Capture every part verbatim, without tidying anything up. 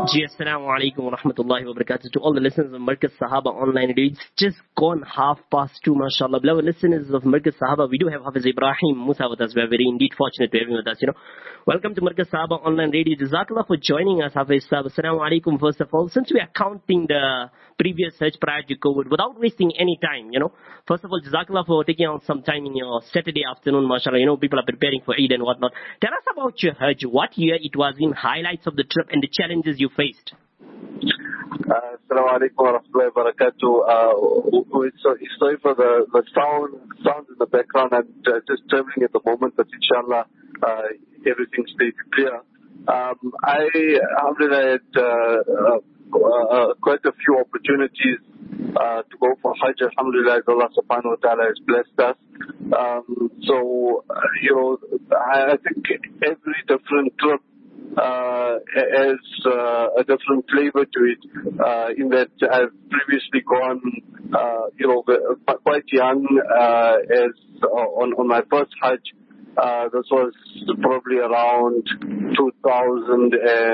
Ji, assalamu alaikum wa rahmatullahi wa barakatuh. To all the listeners of Markaz Sahaba online, it's just gone half past two, mashallah. Beloved listeners of Markaz Sahaba, we do have Hafiz Ibrahim Musa with us. We are very indeed fortunate to have him with us, you know. Welcome to Markaz Sahaba online radio. Jazakallah for joining us, Hafiz Sahaba. Assalamu alaikum, first of all. Since we are counting the previous Hajj prior to COVID, without wasting any time, you know. First of all, Jazakallah for taking out some time in your Saturday afternoon, mashallah. You know, people are preparing for Eid and whatnot. Tell us about your Hajj, what year it was in, highlights of the trip and the challenges you faced. Uh, Assalamu alaikum wa rahmatullahi wa barakatuh. Uh, so, sorry for the, the sound, sound in the background. I'm uh, just traveling at the moment, but inshallah, uh, everything stays clear. Um, I, alhamdulillah, had uh, uh, uh, quite a few opportunities uh, to go for Hajj. Alhamdulillah, Allah subhanahu wa ta'ala has blessed us. Um, so, uh, you know, I, I think every different trip Uh, has uh, a different flavor to it, uh, in that I've previously gone, uh, you know, quite young, uh, as uh, on, on my first Hajj. Uh, this was probably around two thousand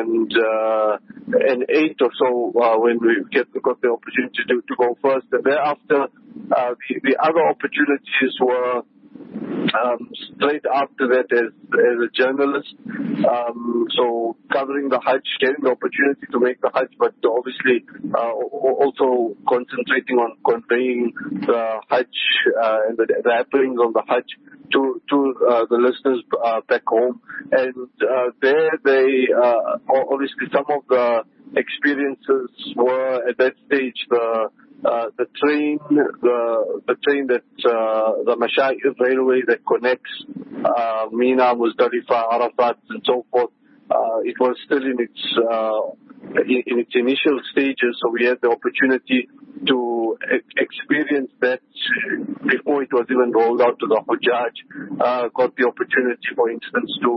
eight or so, uh, when we get, got the opportunity to, to go first. And thereafter, uh, the, the other opportunities were Um, straight after that as, as a journalist. Um, so covering the Hajj, getting the opportunity to make the Hajj, but obviously uh, also concentrating on conveying the Hajj uh, and the, the happenings on the Hajj to, to uh, the listeners uh, back home. And uh, there they, uh, obviously some of the experiences were at that stage the Uh, the train, the the train that uh, the Mashair railway that connects uh, Mina, Muzdalifah, Arafat, and so forth. Uh, it was still in its uh, in, in its initial stages, so we had the opportunity to e- experience that before it was even rolled out to the Hujjaj. Uh, got the opportunity, for instance, to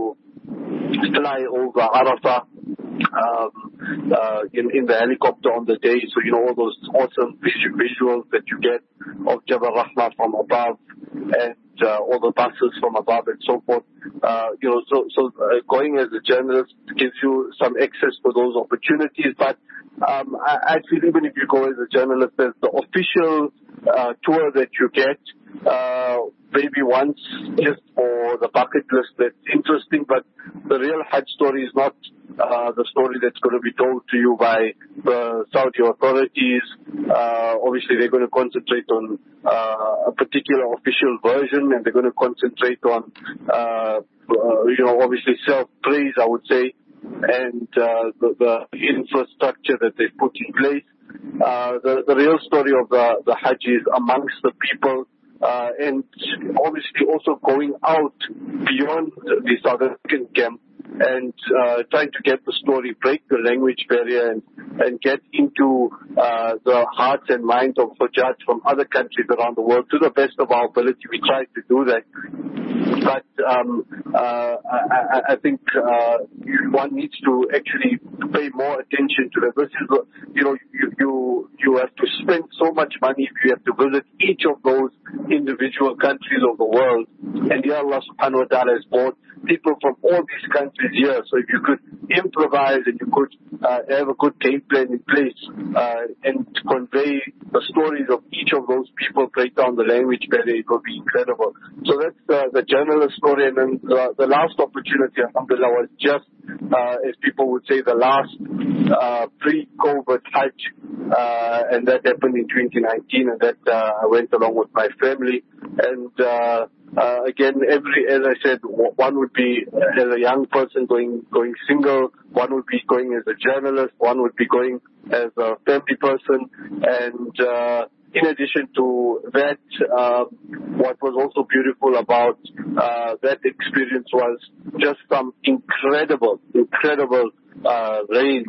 fly over Arafah. Um, uh, in, in the helicopter on the day, so you know all those awesome visuals that you get of Jabal Rahmah from above, and uh, all the buses from above and so forth. Uh, you know, so so uh, going as a journalist gives you some access to those opportunities. But um, I, I feel even if you go as a journalist, there's the official uh, tour that you get. Uh, maybe once just for the bucket list that's interesting, but the real Hajj story is not uh, the story that's going to be told to you by the Saudi authorities. Uh, obviously, they're going to concentrate on uh, a particular official version, and they're going to concentrate on, uh, uh, you know, obviously self-praise, I would say, and uh, the, the infrastructure that they've put in place. Uh, the, the real story of the, the Hajj is amongst the people. Uh, and obviously also going out beyond the South African camp and uh, trying to get the story, break the language barrier, and, and get into uh, the hearts and minds of Hujjaj from other countries around the world. To the best of our ability, we try to do that. But um, uh, I, I think uh, one needs to actually pay more attention to that. This is, you know, you, you you have to spend so much money if you have to visit each of those individual countries of the world. And here Allah subhanahu wa ta'ala has brought people from all these countries here. So if you could improvise and you could uh, have a good game plan in place uh, and convey the stories of each of those people, break down the language barrier, it would be incredible. So that's uh, the journalist story. And then the, the last opportunity, alhamdulillah, was just, uh, as people would say, the last uh, pre-COVID Hajj. Uh, and that happened in twenty nineteen, and that uh, I went along with my family. And uh, uh, again, every, as I said, one would be as a young person going going single, one would be going as a journalist, one would be going as a family person, and uh, in addition to that, uh, what was also beautiful about uh, that experience was just some incredible, incredible uh, rain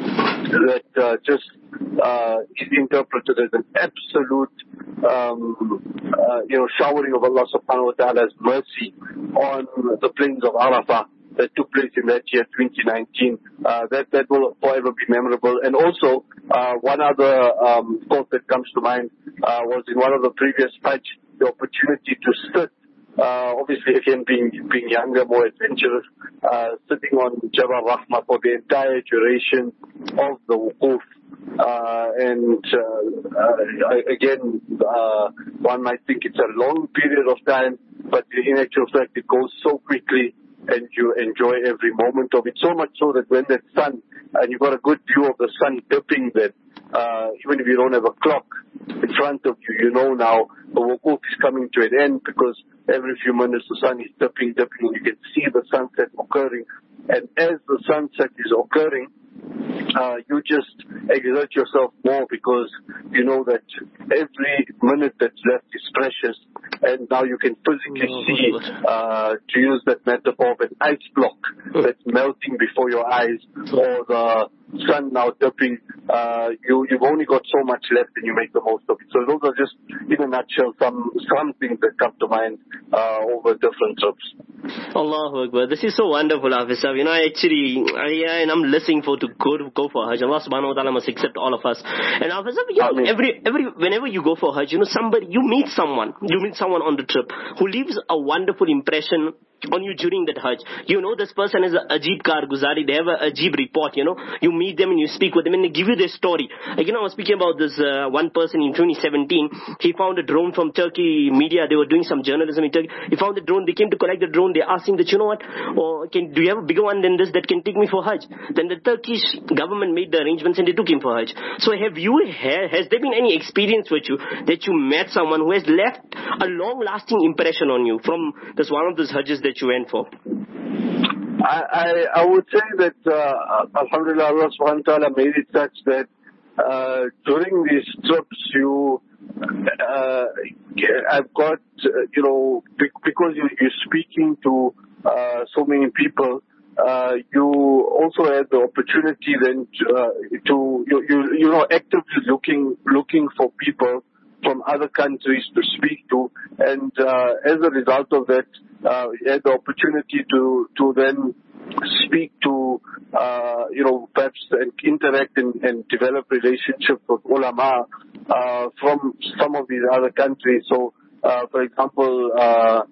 that uh, just uh, is interpreted as an absolute, um, uh, you know, showering of Allah subhanahu wa ta'ala's mercy on the plains of Arafah that took place in that year, twenty nineteen. Uh, that, that will forever be memorable. And also, uh, one other um, thought that comes to mind uh, was in one of the previous Hajj, the opportunity to sit, uh, obviously again being being younger, more adventurous, uh, sitting on Jabal Rahmah for the entire duration of the wukuf. Uh, and uh, uh, again, uh, one might think it's a long period of time, but in actual fact, it goes so quickly, and you enjoy every moment of it. So much so that when that sun, and you've got a good view of the sun dipping, that uh, even if you don't have a clock in front of you, you know now the wukuf is coming to an end, because every few minutes the sun is dipping, dipping, and you can see the sunset occurring. And as the sunset is occurring, uh, you just exert yourself more, because you know that every minute that's left is precious, and now you can physically oh, see, uh, to use that metaphor, of an ice block that's melting before your eyes, or the sun now dipping. Uh, you, you've only got so much left, and you make the most of it. So those are just, in a nutshell, some some things that come to mind uh, over different trips. Allahu Akbar. This is so wonderful, Hafiz. You know, I actually, I, and I'm listening for to go to go for Hajj. Allah subhanahu wa ta'ala must accept all of us. And Hafiz, you know, every, every, whenever you go for Hajj, you know, somebody, you meet someone, you meet someone on the trip who leaves a wonderful impression on you during that Hajj. You know, this person is a Ajib Karguzari. They have a Ajib report, you know. You meet them and you speak with them and they give you their story. Like, you know, I was speaking about this uh, one person in twenty seventeen. He found a drone from Turkey media. They were doing some journalism in Turkey. He found the drone. They came to collect the drone. They asked him that, you know what, oh, can, do you have a bigger one than this that can take me for Hajj? Then the Turkish government made the arrangements and they took him for Hajj. So have you, has there been any experience with you that you met someone who has left a long-lasting impression on you from this one of those Hajjs that you went for? I, I, I would say that, uh, Alhamdulillah, Allah subhanahu wa ta'ala made it such that uh, during these trips, you, uh, I've got, uh, you know, because you, you're speaking to uh, so many people, uh, you also had the opportunity then to, uh, to you, you, you know, actively looking, looking for people from other countries to speak to, and uh, as a result of that, uh, you had the opportunity to to then speak to, uh, you know, perhaps and interact and, and develop relationships with ulama uh, from some of these other countries. So, uh, for example, uh,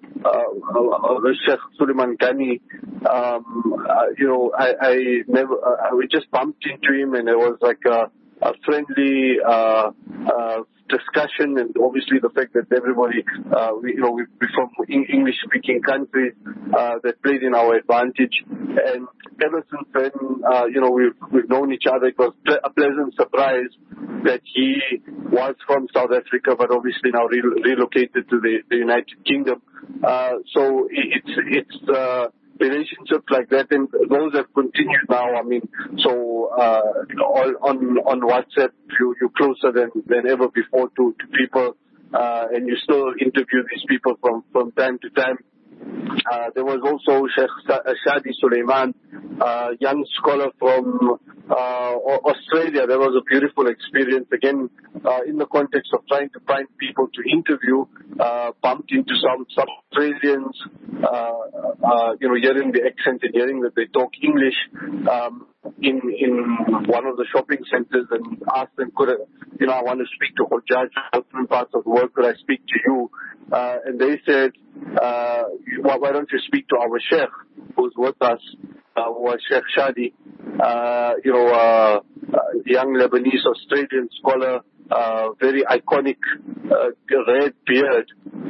uh, Sheikh Suleiman Ghani, um, uh, you know, I, I never, uh, we just bumped into him, and it was like a, a friendly uh, uh, discussion, and obviously the fact that everybody, uh, we, you know, we're from English-speaking countries, uh, that played in our advantage. And ever since then, uh, you know, we've, we've known each other. It was a pleasant surprise that he was from South Africa, but obviously now re- relocated to the, the United Kingdom. Uh, so it's, it's, uh, relationships like that, and those have continued now. I mean, so uh, all on on WhatsApp, you you're closer than than ever before to to people, uh, and you still interview these people from from time to time. Uh, there was also Sheikh Shadi Suleiman, uh, young scholar from uh, Australia. That was a beautiful experience. Again, uh, in the context of trying to find people to interview, uh, bumped into some, some Australians, uh, uh, you know, hearing the accent and hearing that they talk English, um, in in one of the shopping centers, and asked them, could I, you know, I want to speak to Hujjaj from different parts of the world, could I speak to you? Uh, and they said, uh, why don't you speak to our Sheikh who's with us, uh, who was Sheikh Shadi, uh, you know, uh, uh, young Lebanese Australian scholar, uh, very iconic, uh, red beard.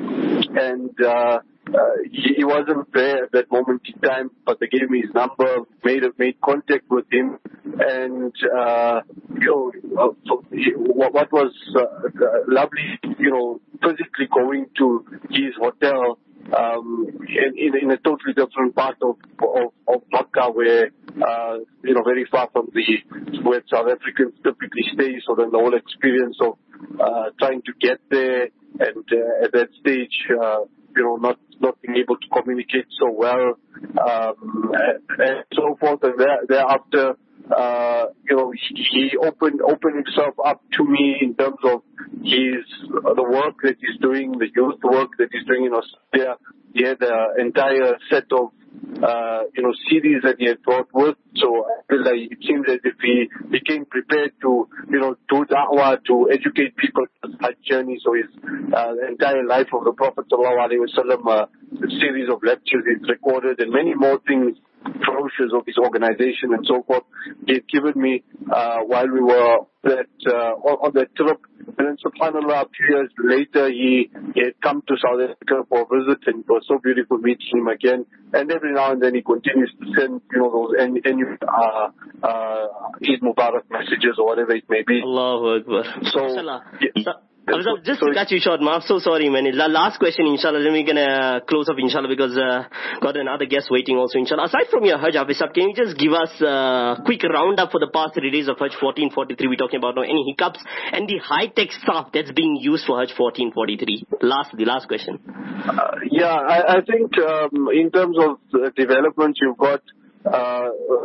And, uh, Uh, he, he wasn't there at that moment in time, but they gave me his number, made made contact with him, and uh, you know, uh, so he, what, what was uh, uh, lovely, you know, physically going to his hotel um, in, in, in a totally different part of of, of Makkah, where uh, you know, very far from the where South Africans typically stay. So then the whole experience of uh, trying to get there, and uh, at that stage, uh, you know, not not being able to communicate so well, um, and, and so forth. And there, thereafter, uh, you know, he, he opened opened himself up to me in terms of his uh, the work that he's doing, the youth work that he's doing in Australia. He had an entire set of uh, you know, series that he had brought with. So I feel like it seems as if he became prepared to, you know, do da'wah, to educate people on that journey. So his uh, entire life of the Prophet sallallahu alaihi wasallam, uh, a series of lectures he's recorded, and many more things, brochures of his organization and so forth, he had given me. uh, while we were that, uh, on, on that trip. And then subhanAllah, a few years later, he, he had come to South Africa for a visit, and it was so beautiful meeting him again. And every now and then he continues to send, you know, those any, any uh, uh, Eid Mubarak messages or whatever it may be. Allahu Akbar. So, yeah. So, Afzal, just to cut you short, ma, I'm so sorry, man. La- last question, inshallah, then we're going to close up, inshallah, because uh, got another guest waiting also, inshallah. Aside from your Hajj, Hafiz Saab, can you just give us a quick roundup for the past three days of Hajj fourteen forty-three? We're talking about now, any hiccups and the high-tech stuff that's being used for Hajj fourteen forty-three. Last, the last question. Uh, yeah, I, I think um, in terms of uh, development, you've got uh,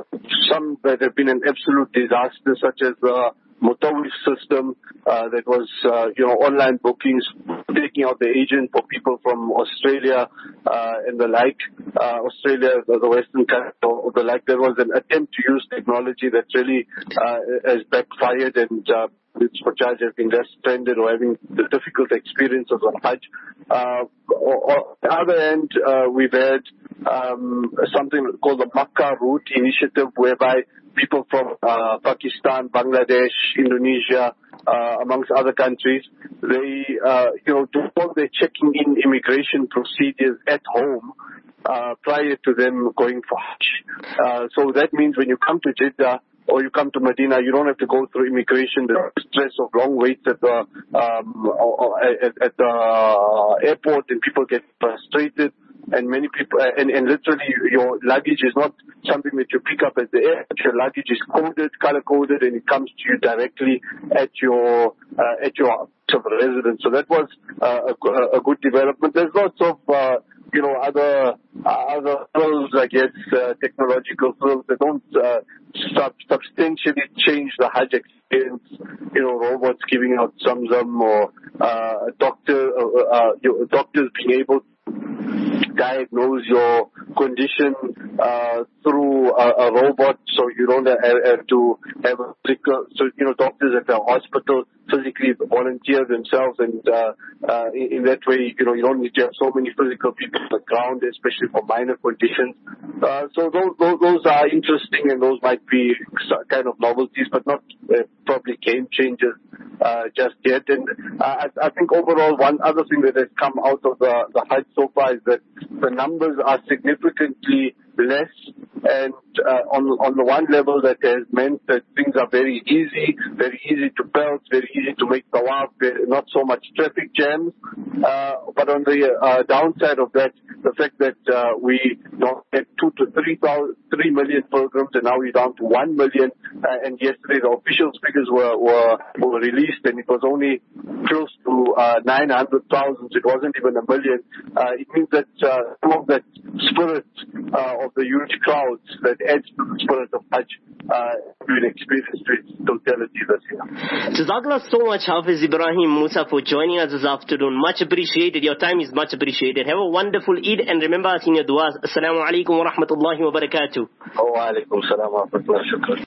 some that have been an absolute disaster, such as the uh, Mutawif system uh, that was, uh, you know, online bookings, taking out the agent for people from Australia uh, and the like. Uh, Australia, the, the Western country, or the like. There was an attempt to use technology that really uh, has backfired, and uh, it's for charge of being less stranded or having the difficult experiences on Hajj. Uh, on the other end, uh, we've had um, something called the Makkah Route Initiative, whereby people from uh, Pakistan, Bangladesh, Indonesia, uh, amongst other countries, they, uh, you know, do all their checking in immigration procedures at home uh, prior to them going for Hajj. Uh, so that means when you come to Jeddah or you come to Medina, you don't have to go through immigration, the stress of long waits at the um, or, or at, at the airport, and people get frustrated. And many people, and, and literally your luggage is not something that you pick up at the airport. Your luggage is coded, color coded, and it comes to you directly at your uh, at your residence. So that was uh, a, a good development. There's lots of uh, you know other uh, other frills, I guess, uh, technological frills that don't uh, sub- substantially change the Hajj experience. You know, robots giving out Zamzam, or uh, doctor uh, uh, your doctors being able to diagnose your condition uh, through a, a robot, so you don't have, have to have a physical, so you know doctors at the hospital physically volunteer themselves, and uh, uh, in, in that way, you know, you don't need to have so many physical people on the ground, especially for minor conditions. Uh, so those, those those are interesting, and those might be kind of novelties, but not uh, probably game changers uh, just yet. And uh, I, I think overall, one other thing that has come out of the, the Hajj so far is that the numbers are significantly less, and uh, on on the one level that has meant that things are very easy, very easy to belt, very easy to make tawaf, not so much traffic jams. Uh, but on the uh, downside of that, the fact that uh, we you know, had two to three thousand, three million pilgrims, and now we're down to one million. Uh, and yesterday the official figures were, were were released, and it was only close to uh, nine hundred thousand. It wasn't even a million. Uh, it means that uh, some of that spirit uh, of the huge crowds that adds to the spirit of Hajj uh, will experience to its totality this year. Jazakallah so much, Hafiz Ibrahim Musa, for joining us this afternoon. Much appreciated. Your time is much appreciated. Have a wonderful Eid, and remember us in your du'as. Assalamu alaikum wa rahmatullahi wa barakatuh. Wa alaikum salam wa rahmatullahi wa barakatuh.